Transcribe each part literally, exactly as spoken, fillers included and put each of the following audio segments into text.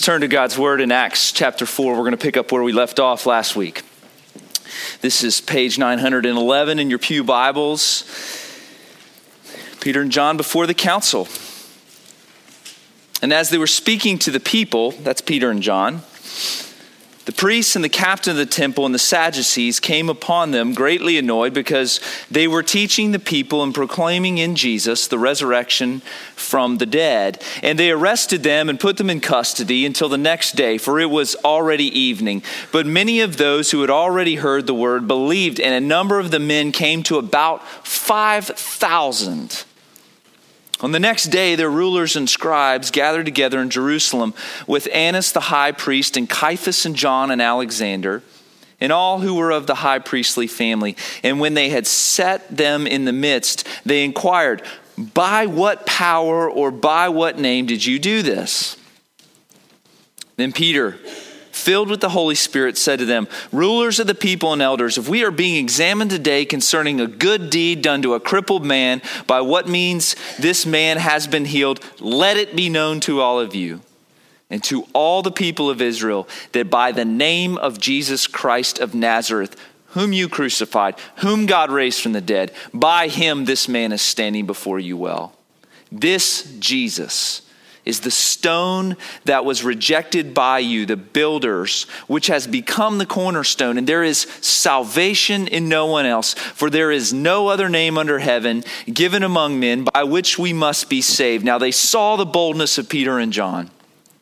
Let's turn to God's word in Acts chapter four. We're going to pick up where we left off last week. This is page nine hundred eleven in your pew Bibles. Peter and John before the council. And as they were speaking to the people, that's Peter and John, the priests and the captain of the temple and the Sadducees came upon them greatly annoyed because they were teaching the people and proclaiming in Jesus the resurrection from the dead. And they arrested them and put them in custody until the next day, for it was already evening. But many of those who had already heard the word believed, and a number of the men came to about five thousand. On the next day, their rulers and scribes gathered together in Jerusalem with Annas the high priest and Caiaphas and John and Alexander and all who were of the high priestly family. And when they had set them in the midst, they inquired, "By what power or by what name did you do this?" Then Peter, filled with the Holy Spirit, said to them, "Rulers of the people and elders, if we are being examined today concerning a good deed done to a crippled man, by what means this man has been healed, let it be known to all of you and to all the people of Israel that by the name of Jesus Christ of Nazareth, whom you crucified, whom God raised from the dead, by him this man is standing before you well. This Jesus is the stone that was rejected by you, the builders, which has become the cornerstone. And there is salvation in no one else, for there is no other name under heaven given among men by which we must be saved." Now they saw the boldness of Peter and John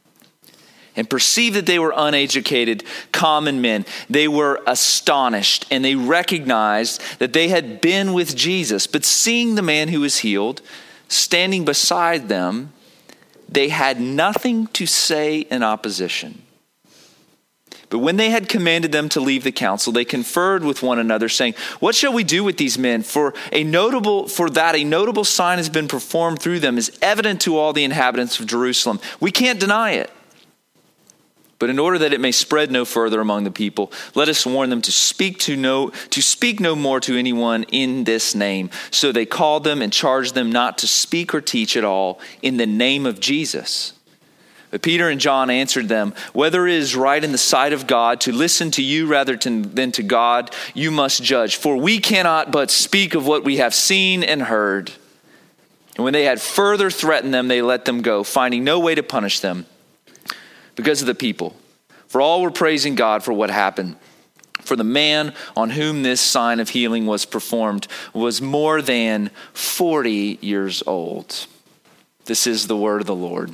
and perceived that they were uneducated, common men. They were astonished, and they recognized that they had been with Jesus. But seeing the man who was healed standing beside them, they had nothing to say in opposition. But when they had commanded them to leave the council, they conferred with one another, saying, "What shall we do with these men? For a notable, for that a notable sign has been performed through them, is evident to all the inhabitants of Jerusalem. We can't deny it. But in order that it may spread no further among the people, let us warn them to speak to no to speak no more to anyone in this name." So they called them and charged them not to speak or teach at all in the name of Jesus. But Peter and John answered them, "Whether it is right in the sight of God to listen to you rather to, than to God, you must judge. For we cannot but speak of what we have seen and heard." And when they had further threatened them, they let them go, finding no way to punish them because of the people. For all were praising God for what happened. For the man on whom this sign of healing was performed was more than forty years old. This is the word of the Lord.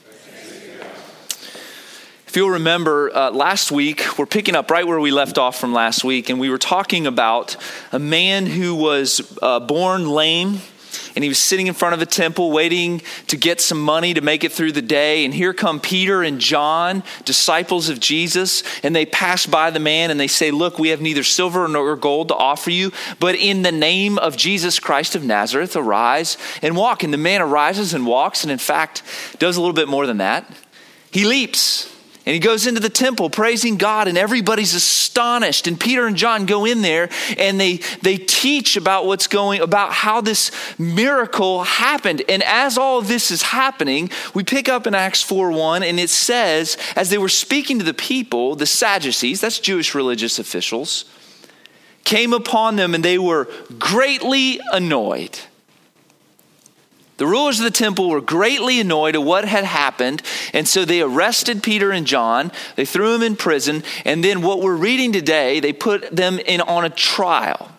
If you'll remember, uh, last week, we're picking up right where we left off from last week, and we were talking about a man who was uh, born lame. And he was sitting in front of a temple waiting to get some money to make it through the day. And here come Peter and John, disciples of Jesus. And they pass by the man and they say, "Look, we have neither silver nor gold to offer you, but in the name of Jesus Christ of Nazareth, arise and walk." And the man arises and walks, and in fact, does a little bit more than that. He leaps. And he goes into the temple praising God, and everybody's astonished. And Peter and John go in there and they, they teach about what's going, about how this miracle happened. And as all of this is happening, we pick up in Acts four one, and it says, as they were speaking to the people, the Sadducees, that's Jewish religious officials, came upon them, and they were greatly annoyed. The rulers of the temple were greatly annoyed at what had happened, and so they arrested Peter and John. They threw them in prison, and then what we're reading today, they put them in on a trial.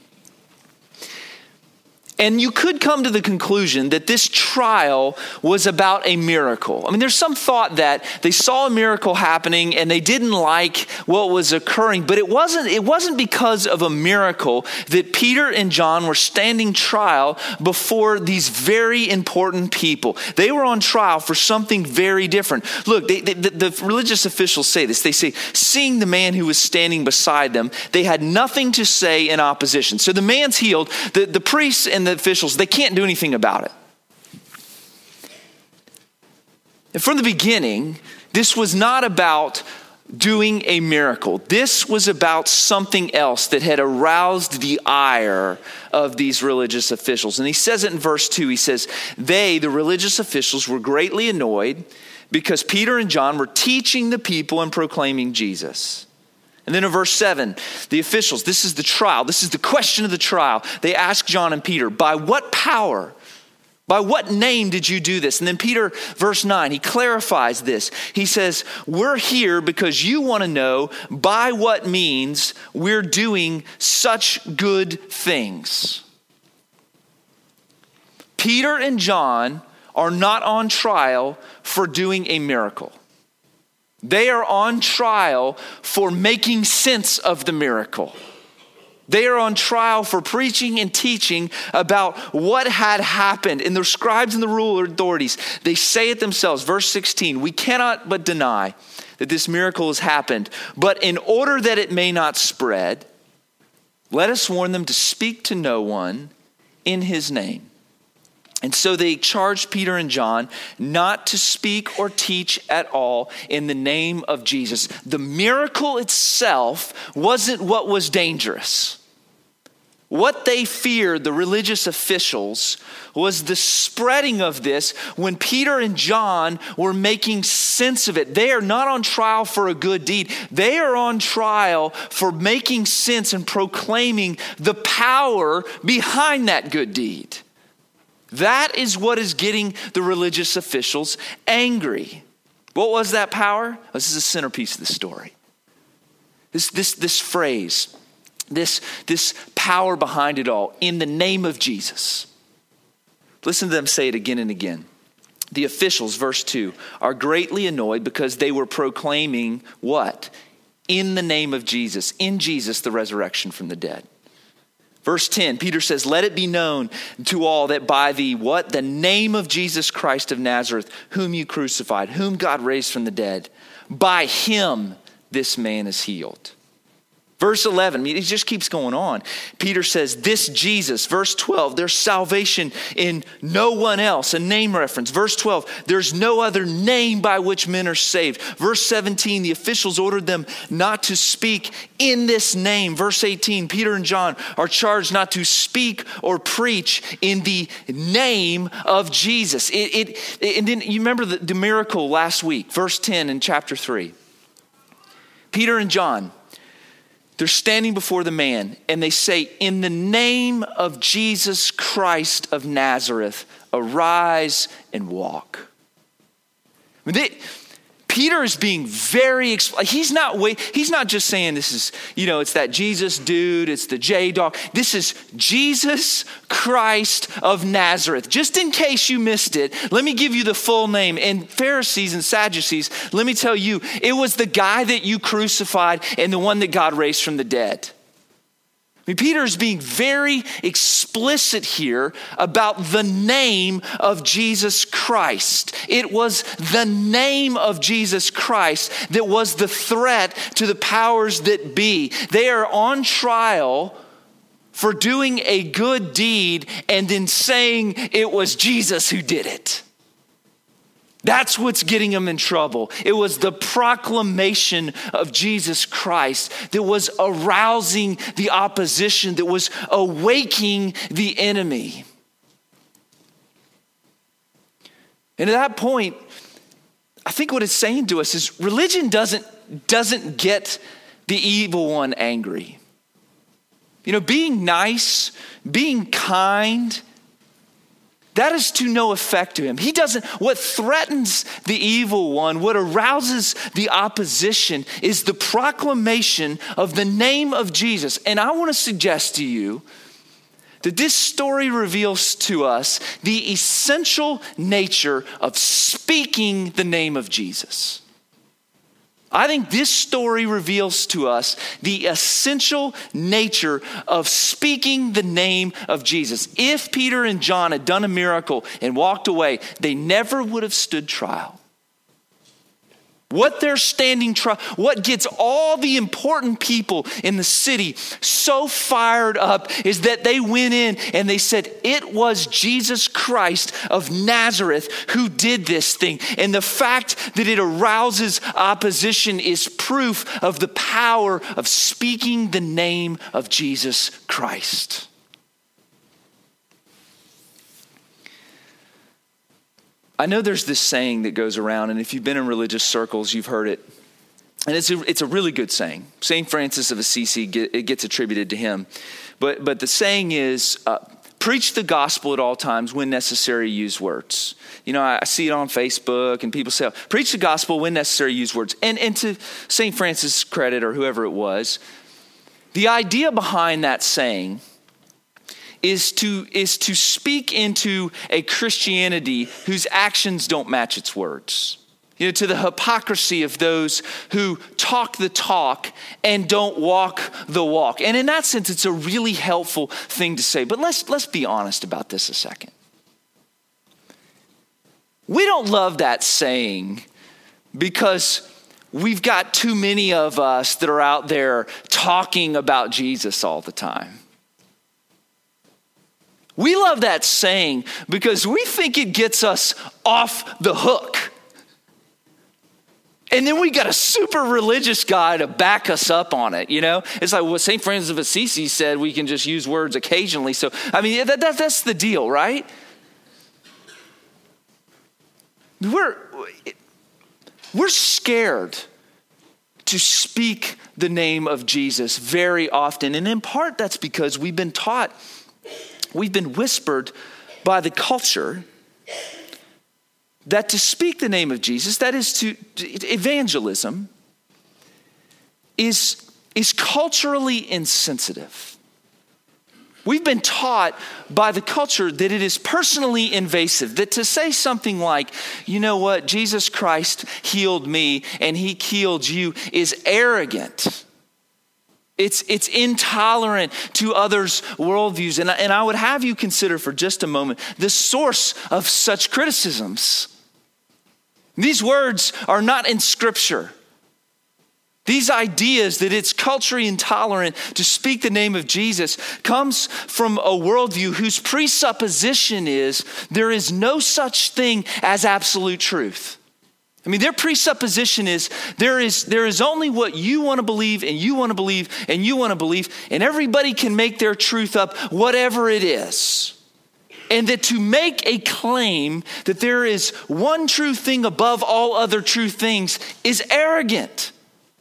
And you could come to the conclusion that this trial was about a miracle. I mean, there's some thought that they saw a miracle happening and they didn't like what was occurring, but it wasn't, it wasn't because of a miracle that Peter and John were standing trial before these very important people. They were on trial for something very different. Look, they, they, the, the religious officials say this. They say, seeing the man who was standing beside them, they had nothing to say in opposition. So the man's healed. The, the priests and the officials, they can't do anything about it. And from the beginning, this was not about doing a miracle. This was about something else that had aroused the ire of these religious officials. And he says it in verse two. He says, they, the religious officials, were greatly annoyed because Peter and John were teaching the people and proclaiming Jesus. And then in verse seven, the officials, this is the trial. This is the question of the trial. They ask John and Peter, by what power, by what name did you do this? And then Peter, verse nine, he clarifies this. He says, we're here because you want to know by what means we're doing such good things. Peter and John are not on trial for doing a miracle. They are on trial for making sense of the miracle. They are on trial for preaching and teaching about what had happened. And the scribes and the ruler authorities, they say it themselves. Verse sixteen, we cannot but deny that this miracle has happened. But in order that it may not spread, let us warn them to speak to no one in his name. And so they charged Peter and John not to speak or teach at all in the name of Jesus. The miracle itself wasn't what was dangerous. What they feared, the religious officials, was the spreading of this when Peter and John were making sense of it. They are not on trial for a good deed. They are on trial for making sense and proclaiming the power behind that good deed. That is what is getting the religious officials angry. What was that power? This is the centerpiece of the story. This, this, this phrase, this, this power behind it all, in the name of Jesus. Listen to them say it again and again. The officials, verse two, are greatly annoyed because they were proclaiming what? In the name of Jesus. In Jesus, the resurrection from the dead. Verse ten, Peter says, let it be known to all that by the what? The name of Jesus Christ of Nazareth, whom you crucified, whom God raised from the dead. By him, this man is healed. Verse eleven, I mean, it just keeps going on. Peter says, this Jesus. Verse twelve, there's salvation in no one else, a name reference. Verse twelve, there's no other name by which men are saved. Verse seventeen, the officials ordered them not to speak in this name. Verse eighteen, Peter and John are charged not to speak or preach in the name of Jesus. It, it, and then you remember the, the miracle last week, verse ten in chapter three. Peter and John, they're standing before the man and they say, in the name of Jesus Christ of Nazareth, arise and walk. I mean, they, Peter is being very, he's not wait, he's not just saying this is, you know, it's that Jesus dude, it's the J dog. This is Jesus Christ of Nazareth. Just in case you missed it, let me give you the full name. And Pharisees and Sadducees, let me tell you, it was the guy that you crucified and the one that God raised from the dead. I mean, Peter is being very explicit here about the name of Jesus Christ. It was the name of Jesus Christ that was the threat to the powers that be. They are on trial for doing a good deed and then saying it was Jesus who did it. That's what's getting them in trouble. It was the proclamation of Jesus Christ that was arousing the opposition, that was awakening the enemy. And at that point, I think what it's saying to us is religion doesn't, doesn't get the evil one angry. You know, being nice, being kind, that is to no effect to him. He doesn't, what threatens the evil one, what arouses the opposition is the proclamation of the name of Jesus. And I want to suggest to you that this story reveals to us the essential nature of speaking the name of Jesus. I think this story reveals to us the essential nature of speaking the name of Jesus. If Peter and John had done a miracle and walked away, they never would have stood trial. What they're standing trial, what gets all the important people in the city so fired up is that they went in and they said, it was Jesus Christ of Nazareth who did this thing. And the fact that it arouses opposition is proof of the power of speaking the name of Jesus Christ. I know there's this saying that goes around, and if you've been in religious circles, you've heard it. And it's a, it's a really good saying. Saint Francis of Assisi, get, it gets attributed to him. But, but the saying is, uh, preach the gospel at all times, when necessary, use words. You know, I, I see it on Facebook, and people say, preach the gospel, when necessary, use words. And, and to Saint Francis' credit, or whoever it was, the idea behind that saying is to, is to speak into a Christianity whose actions don't match its words. You know, to the hypocrisy of those who talk the talk and don't walk the walk. And in that sense, it's a really helpful thing to say. But let's, let's be honest about this a second. We don't love that saying because we've got too many of us that are out there talking about Jesus all the time. We love that saying because we think it gets us off the hook. And then we got a super religious guy to back us up on it, you know? It's like what Saint Francis of Assisi said, we can just use words occasionally. So, I mean, that, that, that's the deal, right? We're, we're scared to speak the name of Jesus very often. And in part, that's because we've been taught, we've been whispered by the culture that to speak the name of Jesus, that is to, evangelism, is, is culturally insensitive. We've been taught by the culture that it is personally invasive, that to say something like, you know what, Jesus Christ healed me and he healed you is arrogant. It's, it's intolerant to others' worldviews. And, and I would have you consider for just a moment the source of such criticisms. These words are not in Scripture. These ideas that it's culturally intolerant to speak the name of Jesus comes from a worldview whose presupposition is there is no such thing as absolute truth. I mean, their presupposition is there is there is only what you want to believe and you want to believe and you want to believe, and everybody can make their truth up, whatever it is. And that to make a claim that there is one true thing above all other true things is arrogant.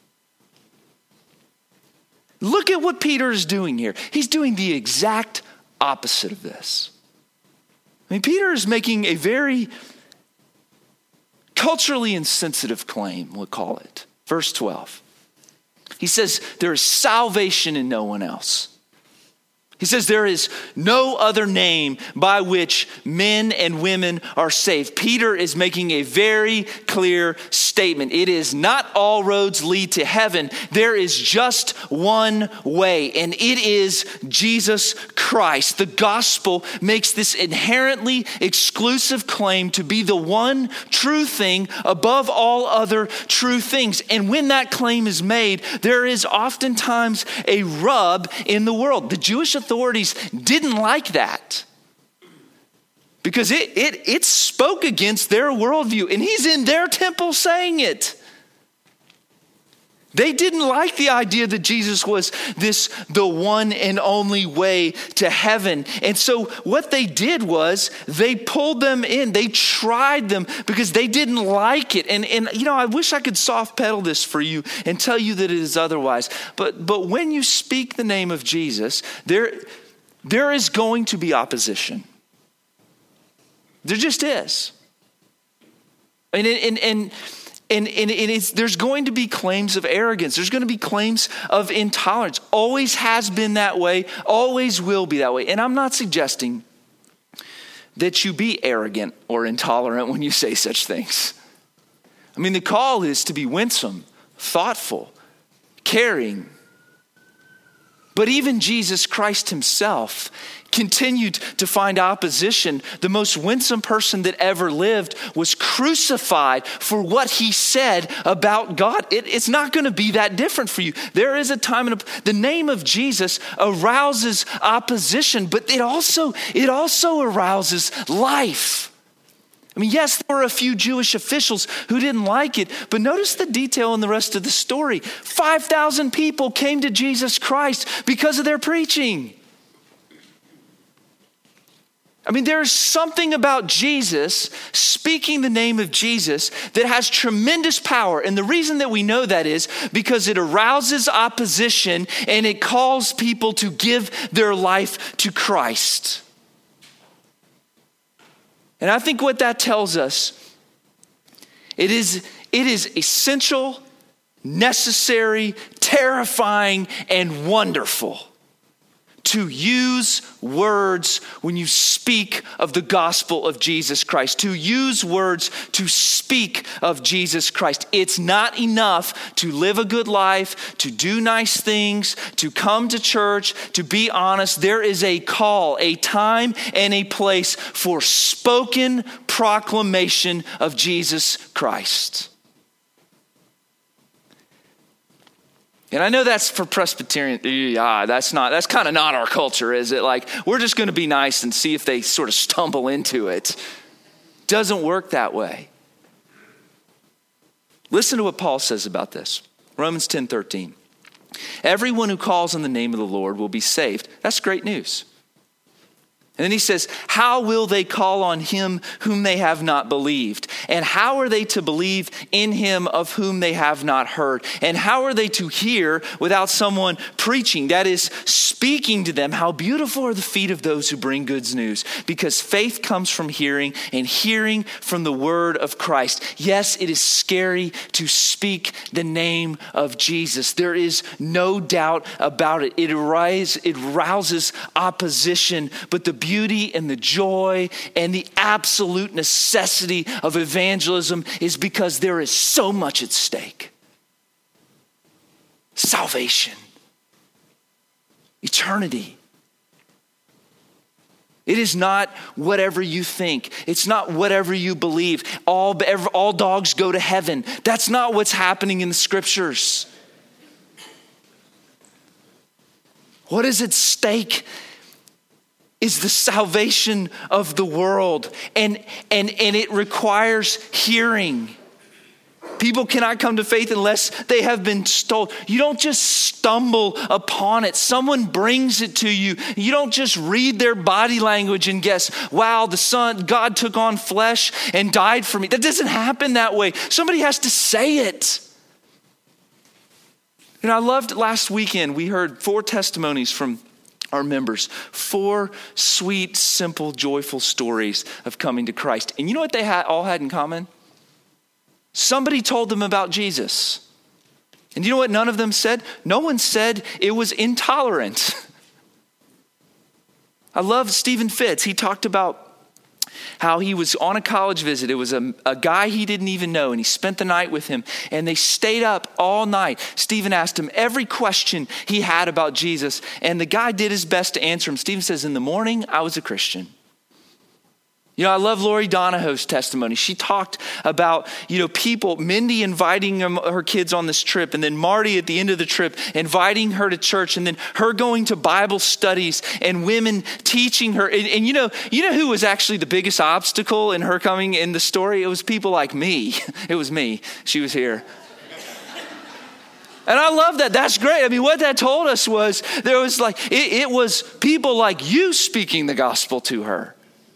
Look at what Peter is doing here. He's doing the exact opposite of this. I mean, Peter is making a very culturally insensitive claim, we'll call it. Verse twelve. He says, there is salvation in no one else. He says there is no other name by which men and women are saved. Peter is making a very clear statement. It is not all roads lead to heaven. There is just one way, and it is Jesus Christ. The gospel makes this inherently exclusive claim to be the one true thing above all other true things. And when that claim is made, there is oftentimes a rub in the world. The Jewish authorities didn't like that because it, it, it spoke against their worldview, and he's in their temple saying it. They didn't like the idea that Jesus was this, the one and only way to heaven. And so what they did was they pulled them in. They tried them because they didn't like it. And, and you know, I wish I could soft pedal this for you and tell you that it is otherwise. But, but when you speak the name of Jesus, there, there is going to be opposition. There just is. And, and, and, And, and, and it's, there's going to be claims of arrogance. There's going to be claims of intolerance. Always has been that way. Always will be that way. And I'm not suggesting that you be arrogant or intolerant when you say such things. I mean, the call is to be winsome, thoughtful, caring. But even Jesus Christ himself continued to find opposition. The most winsome person that ever lived was crucified for what he said about God. It, it's not going to be that different for you. There is a time and a, the name of Jesus arouses opposition, but it also, it also arouses life. I mean, yes, there were a few Jewish officials who didn't like it, but notice the detail in the rest of the story. five thousand people came to Jesus Christ because of their preaching. I mean, there's something about Jesus, speaking the name of Jesus, that has tremendous power. And the reason that we know that is because it arouses opposition and it calls people to give their life to Christ. And I think what that tells us, it is, it is essential, necessary, terrifying, and wonderful to use words when you speak of the gospel of Jesus Christ, to use words to speak of Jesus Christ. It's not enough to live a good life, to do nice things, to come to church, to be honest. There is a call, a time, and a place for spoken proclamation of Jesus Christ. And I know that's for Presbyterian, yeah, that's not, that's kind of not our culture, is it? Like, we're just going to be nice and see if they sort of stumble into it. Doesn't work that way. Listen to what Paul says about this. Romans ten thirteen. Everyone who calls on the name of the Lord will be saved. That's great news. And then he says, how will they call on him whom they have not believed? And how are they to believe in him of whom they have not heard? And how are they to hear without someone preaching? That is, speaking to them. How beautiful are the feet of those who bring good news. Because faith comes from hearing, and hearing from the word of Christ. Yes, it is scary to speak the name of Jesus. There is no doubt about it. It arises, it rouses opposition, but the beauty and the joy and the absolute necessity of evangelism is because there is so much at stake. Salvation, eternity. It is not whatever you think. It's not whatever you believe. All, all dogs go to heaven. That's not what's happening in the scriptures. What is at stake is the salvation of the world. And, and, and it requires hearing. People cannot come to faith unless they have been told. You don't just stumble upon it. Someone brings it to you. You don't just read their body language and guess, wow, the Son, God took on flesh and died for me. That doesn't happen that way. Somebody has to say it. And I loved last weekend, we heard four testimonies from our members, four sweet, simple, joyful stories of coming to Christ. And you know what they had, all had in common? Somebody told them about Jesus. And you know what none of them said? No one said it was intolerant. I love Stephen Fitz. He talked about how he was on a college visit. It was a, a guy he didn't even know, and he spent the night with him, and they stayed up all night. Stephen asked him every question he had about Jesus, and the guy did his best to answer him. Stephen says, in the morning, I was a Christian. You know, I love Lori Donahoe's testimony. She talked about, you know, people, Mindy inviting her kids on this trip, and then Marty at the end of the trip inviting her to church, and then her going to Bible studies and women teaching her. And, and you know, you know who was actually the biggest obstacle in her coming in the story? It was people like me. It was me. She was here. And I love that. That's great. I mean, what that told us was there was like, it, it was people like you speaking the gospel to her.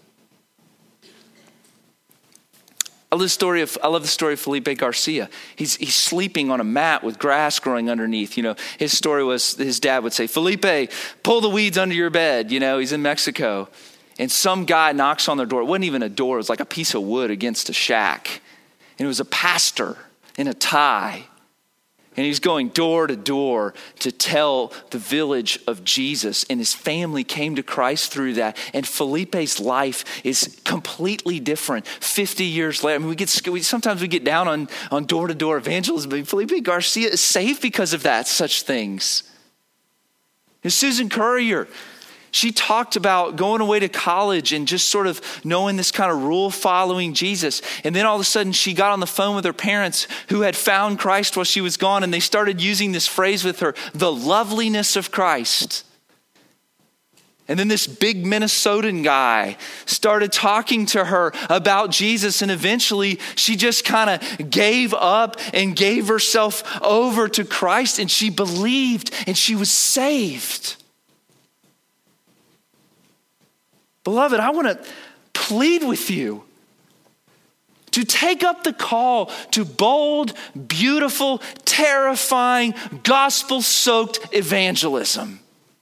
I love the story of I love the story of Felipe Garcia. He's he's sleeping on a mat with grass growing underneath. You know, his story was his dad would say, "Felipe, pull the weeds under your bed." You know, he's in Mexico, and some guy knocks on their door. It wasn't even a door; it was like a piece of wood against a shack, and it was a pastor in a tie. And he's going door to door to tell the village of Jesus. And his family came to Christ through that. And Felipe's life is completely different fifty years later. I mean, we get we, sometimes we get down on, on door-to-door evangelism. But Felipe Garcia is saved because of that, such things. And Susan Currier, she talked about going away to college and just sort of knowing this kind of rule following Jesus. And then all of a sudden she got on the phone with her parents who had found Christ while she was gone. And they started using this phrase with her, the loveliness of Christ. And then this big Minnesotan guy started talking to her about Jesus. And eventually she just kind of gave up and gave herself over to Christ. And she believed and she was saved. Beloved, I want to plead with you to take up the call to bold, beautiful, terrifying, gospel-soaked evangelism.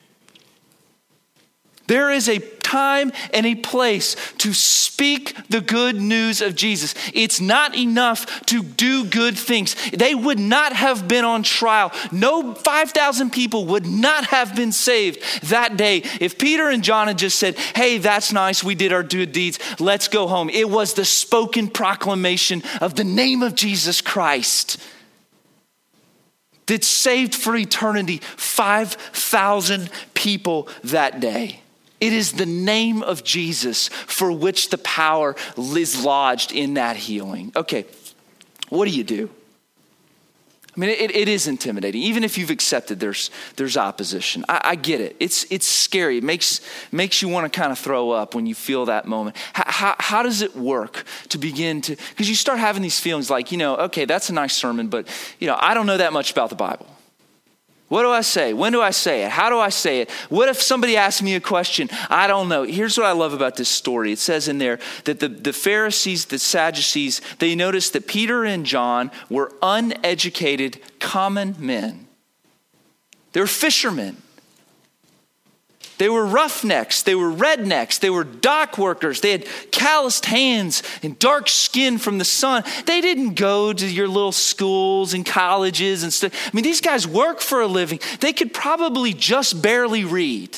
There is a time and a place to speak the good news of Jesus. It's not enough to do good things. They would not have been on trial. No five thousand people would not have been saved that day if Peter and John had just said, hey, that's nice, we did our good deeds, let's go home. It was the spoken proclamation of the name of Jesus Christ that saved for eternity five thousand people that day. It is the name of Jesus for which the power is lodged in that healing. Okay, what do you do? I mean, it, it is intimidating. Even if you've accepted there's there's opposition. I, I get it. It's it's scary. It makes, makes you want to kind of throw up when you feel that moment. How, how, how does it work to begin to, because you start having these feelings like, you know, okay, that's a nice sermon, but, you know, I don't know that much about the Bible. What do I say? When do I say it? How do I say it? What if somebody asks me a question? I don't know. Here's what I love about this story. It says in there that the, the Pharisees, the Sadducees, they noticed that Peter and John were uneducated, common men. They were fishermen. They were roughnecks. They were rednecks. They were dock workers. They had calloused hands and dark skin from the sun. They didn't go to your little schools and colleges and stuff. I mean, these guys work for a living. They could probably just barely read.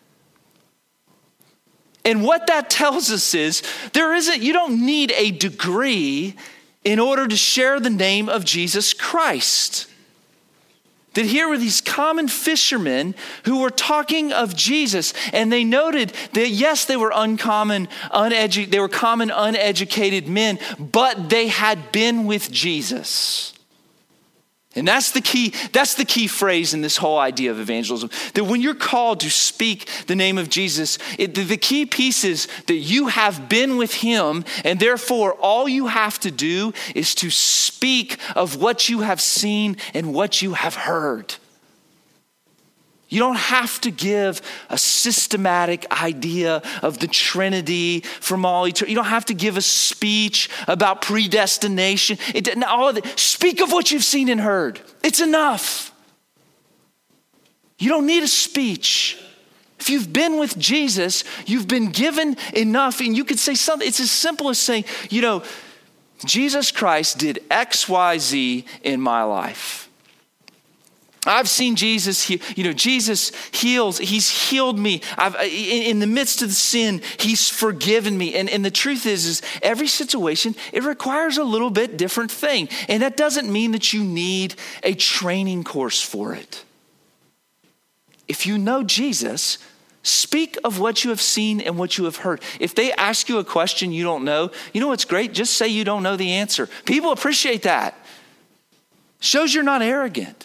And what that tells us is there isn't, you don't need a degree in order to share the name of Jesus Christ. That here were these common fishermen who were talking of Jesus, and they noted that yes, they were uncommon, uneducated, they were common, uneducated men, but they had been with Jesus. And that's the key, that's the key phrase in this whole idea of evangelism. That when you're called to speak the name of Jesus, it, the, the key piece is that you have been with him, and therefore all you have to do is to speak of what you have seen and what you have heard. You don't have to give a systematic idea of the Trinity from all eternity. You don't have to give a speech about predestination. It, all of it. Speak of what you've seen and heard. It's enough. You don't need a speech. If you've been with Jesus, you've been given enough, and you could say something. It's as simple as saying, you know, Jesus Christ did X, Y, Z in my life. I've seen Jesus, he, you know, Jesus heals. He's healed me. I've, in, in the midst of the sin, he's forgiven me. And, and the truth is, is every situation, it requires a little bit different thing. And that doesn't mean that you need a training course for it. If you know Jesus, speak of what you have seen and what you have heard. If they ask you a question you don't know, you know what's great? Just say you don't know the answer. People appreciate that. Shows you're not arrogant.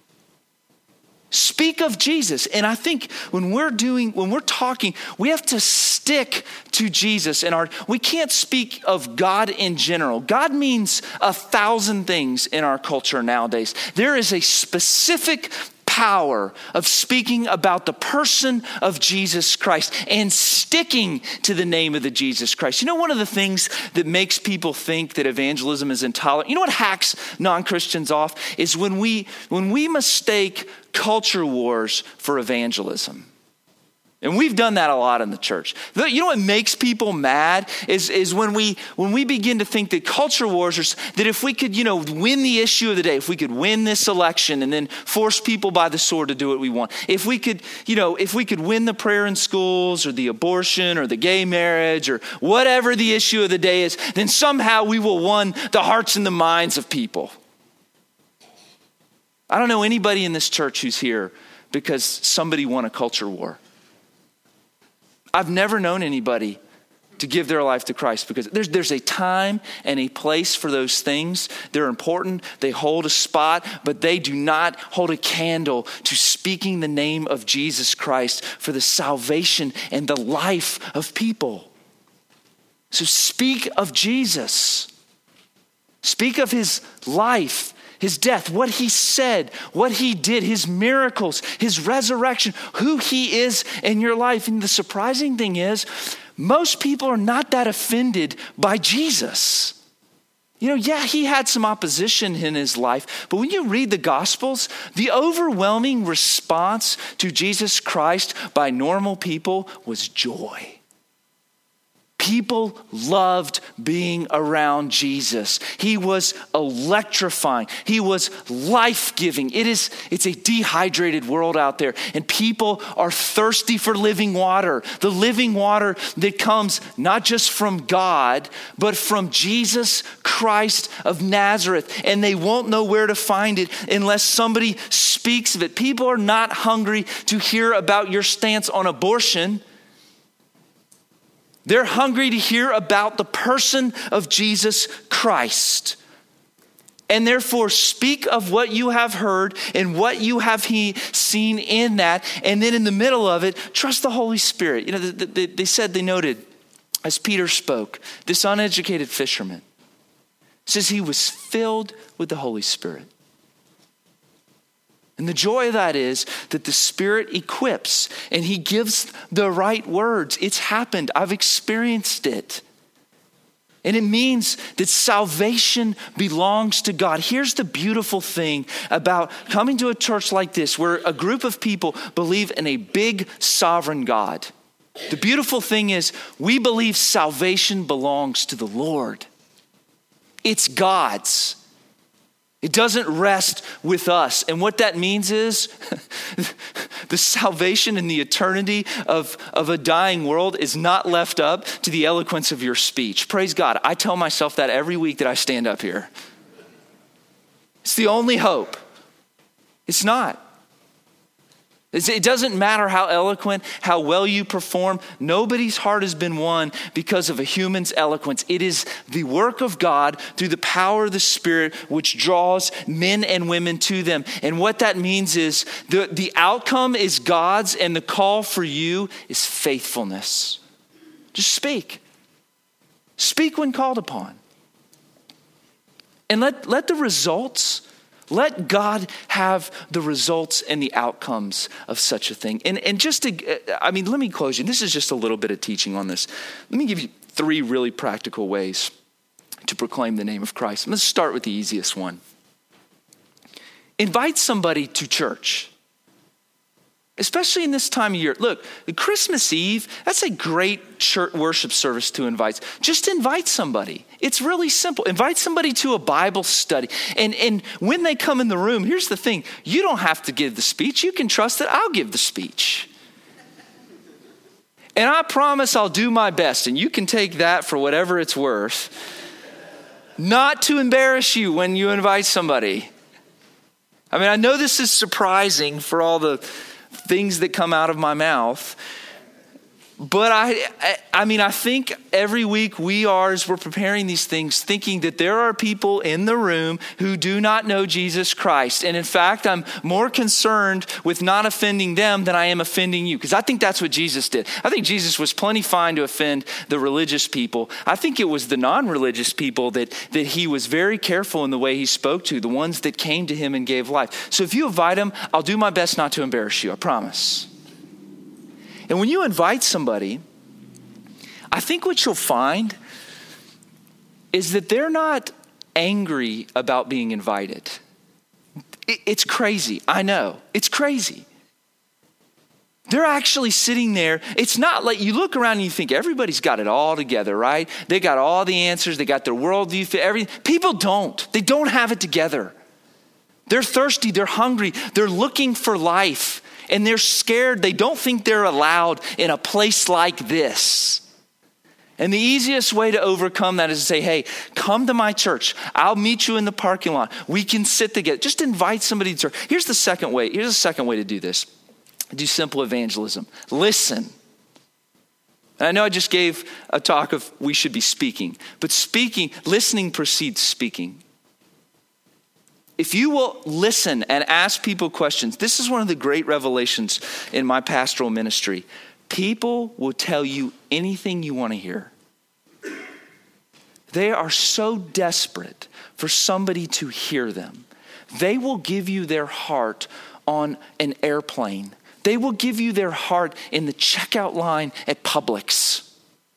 Speak of Jesus. And I think when we're doing, when we're talking, we have to stick to Jesus. And our, we can't speak of God in general. God means a thousand things in our culture nowadays. There is a specific power of speaking about the person of Jesus Christ and sticking to the name of the Jesus Christ. You know, one of the things that makes people think that evangelism is intolerant, you know what hacks non-Christians off is when we when we mistake culture wars for evangelism. And we've done that a lot in the church. You know what makes people mad is, is when we when we begin to think that culture wars are, that if we could, you know, win the issue of the day, if we could win this election and then force people by the sword to do what we want, if we could, you know, if we could win the prayer in schools or the abortion or the gay marriage or whatever the issue of the day is, then somehow we will win the hearts and the minds of people. I don't know anybody in this church who's here because somebody won a culture war. I've never known anybody to give their life to Christ because there's, there's a time and a place for those things. They're important. They hold a spot, but they do not hold a candle to speaking the name of Jesus Christ for the salvation and the life of people. So speak of Jesus. Speak of his life, his death, what he said, what he did, his miracles, his resurrection, who he is in your life. And the surprising thing is, most people are not that offended by Jesus. You know, yeah, he had some opposition in his life, but when you read the Gospels, the overwhelming response to Jesus Christ by normal people was joy. People loved being around Jesus. He was electrifying. He was life-giving. It is, it's a dehydrated world out there, and people are thirsty for living water. The living water that comes not just from God, but from Jesus Christ of Nazareth. And they won't know where to find it unless somebody speaks of it. People are not hungry to hear about your stance on abortion. They're hungry to hear about the person of Jesus Christ. And therefore speak of what you have heard and what you have he seen in that. And then in the middle of it, trust the Holy Spirit. You know, they, they said, they noted, as Peter spoke, this uneducated fisherman says he was filled with the Holy Spirit. And the joy of that is that the Spirit equips and he gives the right words. It's happened. I've experienced it. And it means that salvation belongs to God. Here's the beautiful thing about coming to a church like this, where a group of people believe in a big sovereign God. The beautiful thing is we believe salvation belongs to the Lord. It's God's. It doesn't rest with us. And what that means is the salvation and the eternity of, of a dying world is not left up to the eloquence of your speech. Praise God. I tell myself that every week that I stand up here. It's the only hope. It's not. It doesn't matter how eloquent, how well you perform. Nobody's heart has been won because of a human's eloquence. It is the work of God through the power of the Spirit which draws men and women to them. And what that means is the, the outcome is God's, and the call for you is faithfulness. Just speak. Speak when called upon. And let, let the results Let God have the results and the outcomes of such a thing. And, and just to, I mean, let me close you. This is just a little bit of teaching on this. Let me give you three really practical ways to proclaim the name of Christ. Let's start with the easiest one. Invite somebody to church. Especially in this time of year. Look, Christmas Eve, that's a great church worship service to invite. Just invite somebody. It's really simple. Invite somebody to a Bible study. And, and when they come in the room, here's the thing. You don't have to give the speech. You can trust that I'll give the speech. And I promise I'll do my best. And you can take that for whatever it's worth. Not to embarrass you when you invite somebody. I mean, I know this is surprising for all the things that come out of my mouth. But I, I, I mean, I think every week we are, as we're preparing these things, thinking that there are people in the room who do not know Jesus Christ. And in fact, I'm more concerned with not offending them than I am offending you. Because I think that's what Jesus did. I think Jesus was plenty fine to offend the religious people. I think it was the non-religious people that, that he was very careful in the way he spoke to, the ones that came to him and gave life. So if you invite them, I'll do my best not to embarrass you, I promise. And when you invite somebody, I think what you'll find is that they're not angry about being invited. It's crazy. I know. It's crazy. They're actually sitting there. It's not like you look around and you think everybody's got it all together, right? They got all the answers. They got their worldview. Everything. People don't. They don't have it together. They're thirsty. They're hungry. They're looking for life. And they're scared. They don't think they're allowed in a place like this. And the easiest way to overcome that is to say, hey, come to my church. I'll meet you in the parking lot. We can sit together. Just invite somebody to church. Here's the second way. Here's the second way to do this. Do simple evangelism. Listen. And I know I just gave a talk of we should be speaking. But speaking, listening precedes speaking. If you will listen and ask people questions, this is one of the great revelations in my pastoral ministry. People will tell you anything you want to hear. They are so desperate for somebody to hear them. They will give you their heart on an airplane. They will give you their heart in the checkout line at Publix.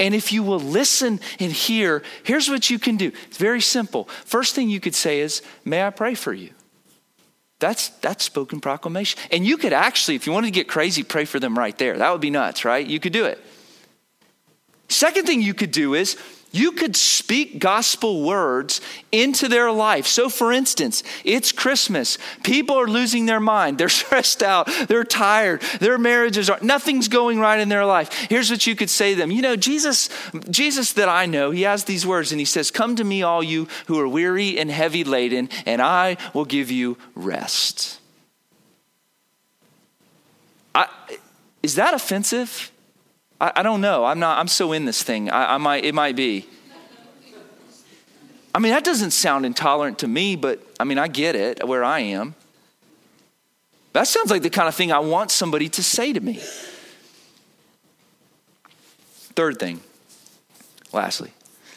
And if you will listen and hear, here's what you can do. It's very simple. First thing you could say is, may I pray for you? That's that's spoken proclamation. And you could actually, if you wanted to get crazy, pray for them right there. That would be nuts, right? You could do it. Second thing you could do is you could speak gospel words into their life. So for instance, it's Christmas. People are losing their mind. They're stressed out. They're tired. Their marriages are, nothing's going right in their life. Here's what you could say to them. You know, Jesus, Jesus that I know, he has these words and he says, come to me all you who are weary and heavy laden, and I will give you rest. I, is that offensive? I, I don't know. I'm not, I'm so in this thing. I, I might, it might be. I mean, that doesn't sound intolerant to me, but I mean, I get it where I am. That sounds like the kind of thing I want somebody to say to me. Third thing, lastly,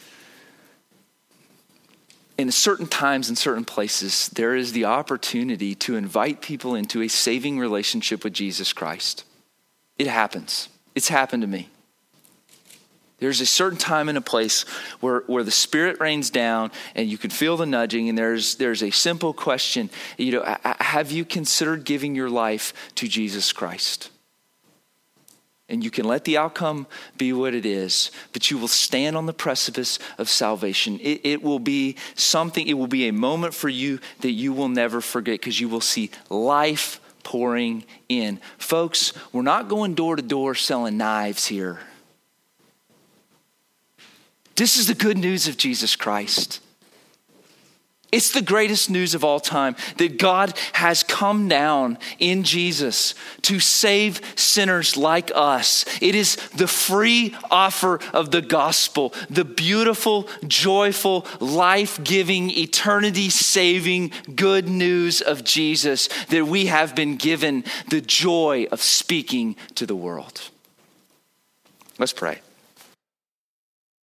in certain times and certain places, there is the opportunity to invite people into a saving relationship with Jesus Christ. It happens. It's happened to me. There's a certain time and a place where, where the Spirit rains down and you can feel the nudging, and there's there's a simple question. You know, have you considered giving your life to Jesus Christ? And you can let the outcome be what it is, but you will stand on the precipice of salvation. It, it will be something, it will be a moment for you that you will never forget, because you will see life pouring in. Folks, we're not going door to door selling knives here. This is the good news of Jesus Christ. It's the greatest news of all time, that God has come down in Jesus to save sinners like us. It is the free offer of the gospel, the beautiful, joyful, life-giving, eternity-saving good news of Jesus, that we have been given the joy of speaking to the world. Let's pray.